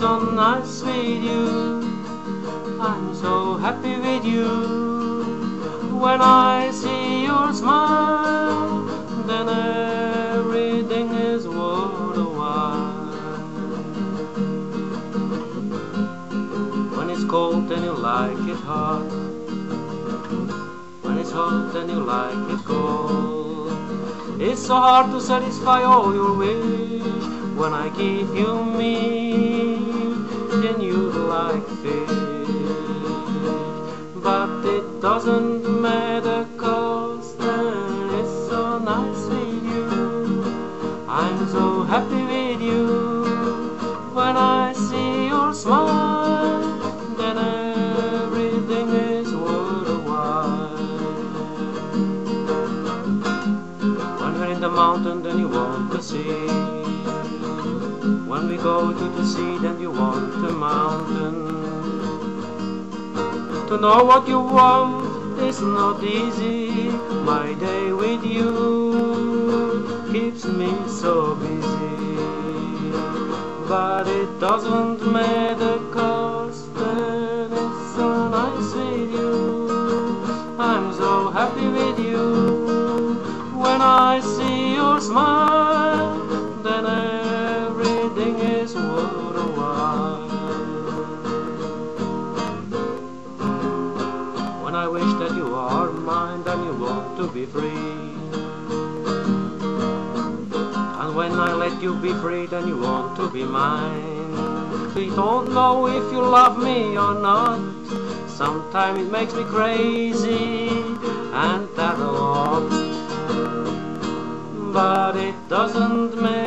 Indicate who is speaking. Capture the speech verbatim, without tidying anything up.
Speaker 1: so nice with you. I'm so happy with you. When I see your smile, then everything is worthwhile. When it's cold and you like it hot, when it's hot and you like it cold, it's so hard to satisfy all your wish. When I give you me, then you like fish. But it doesn't matter, 'cause then it's so nice with you. I'm so happy with you. When I see your smile, then everything is worthwhile. When we're in the mountain, then you want to see. When we go to the sea, then you want the mountain. To know what you want is not easy. My day with you keeps me so busy. But it doesn't matter, 'cause then it's so nice with you. I'm so happy with you. When I see your smile, then everything is worthwhile. When I wish that you are mine, then you want to be free. And when I let you be free, then you want to be mine. We don't know if you love me or not. Sometimes it makes me crazy, and that a lot. But it doesn't matter.